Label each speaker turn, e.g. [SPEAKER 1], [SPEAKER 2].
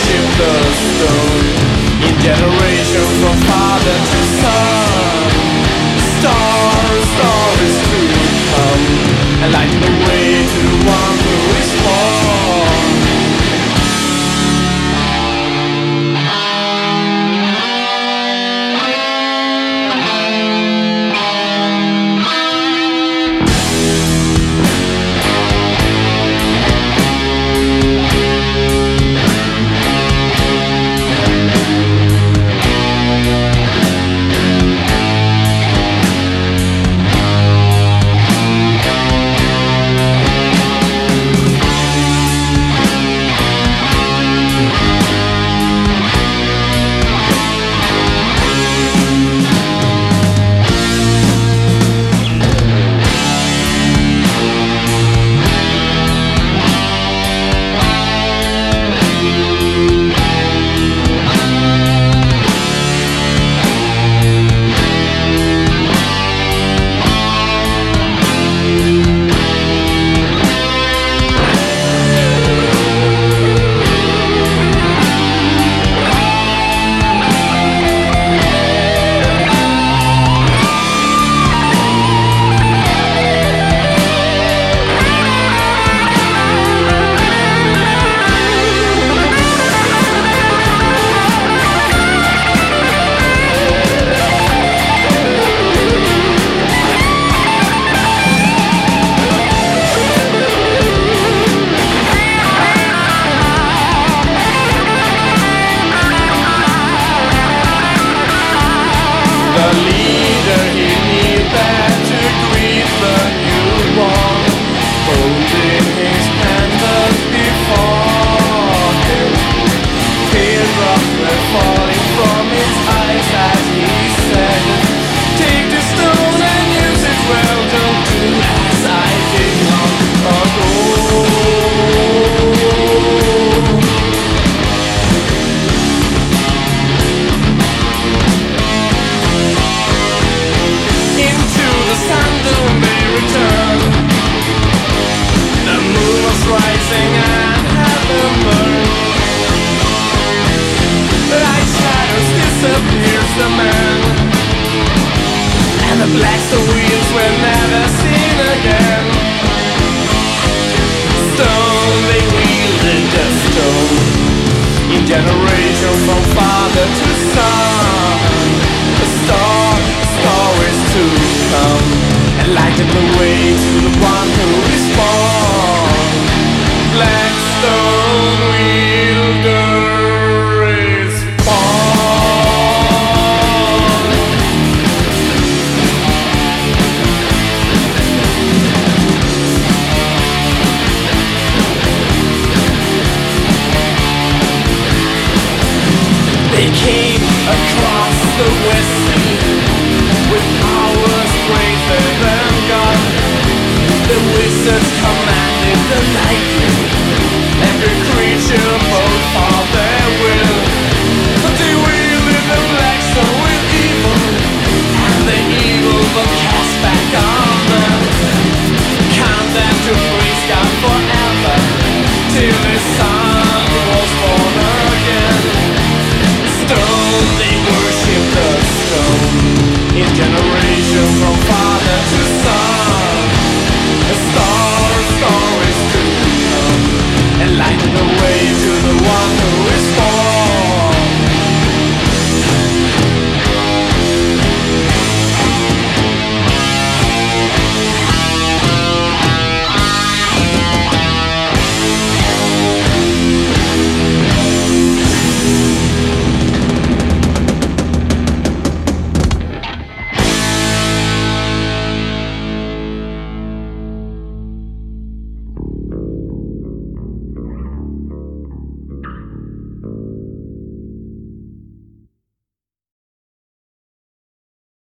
[SPEAKER 1] worship the stone. In generations from father to son, star is to come, and light the way to the one who is born. The leader, he knew that to greet the newborn, holding his candles before him. Teardrops were falling from his eyes as he said, "Take the stone and use it well, don't do as I did long ago." Rising and heaven burned. Like shadows disappears the man, and the black stone wheels were never seen again. Stone, they wielded the stone, in generations from father to son. The star is to come, and lighten the way to the one who is born. Black stone wielder is born. They came across the West Sea with powers greater than God. The wizards commanded the night